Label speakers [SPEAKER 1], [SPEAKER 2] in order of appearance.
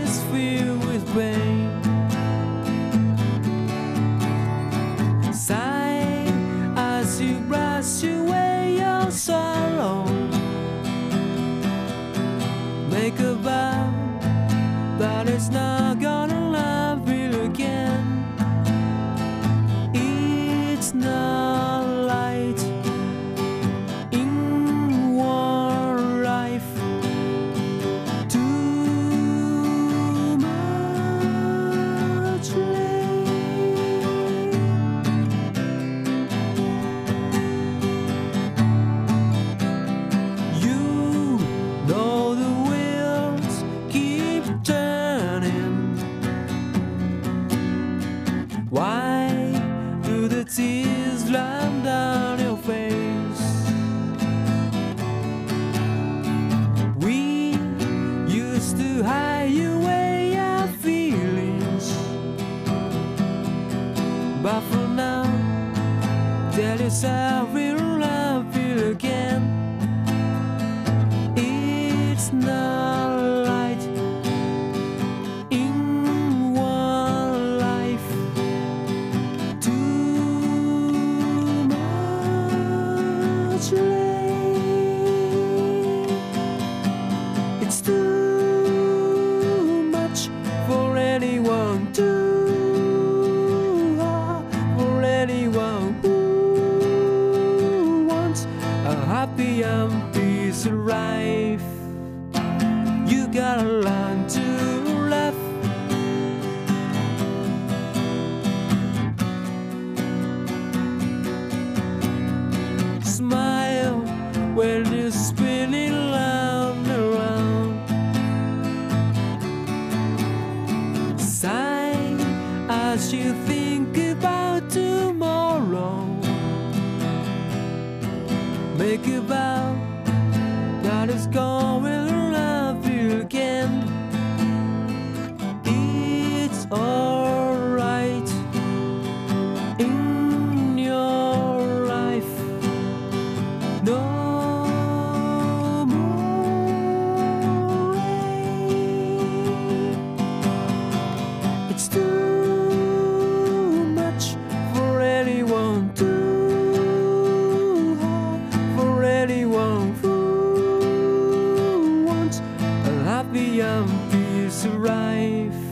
[SPEAKER 1] is filled with pain. Sigh as you brush away your sorrow. Make a vow that it's not gonna love you again. It's not light in one life. Too much late. You know the wheels keep turning. Why do the tears run down your face? We used to hide away our feelings, but for now, tell yourself we'll love you again. It's not light in one life. Too much late. It's too much for anyone, too hard for anyone who wants a happy and peaceful life. You gotta learn to laugh. Smile when you're spinning round and round. Sigh as you think about tomorrow. Make a vow that it's going to love you again. It's alright in your life. No more rain. It's too much for anyone, too hard for anyone who wants a happy and peaceful life.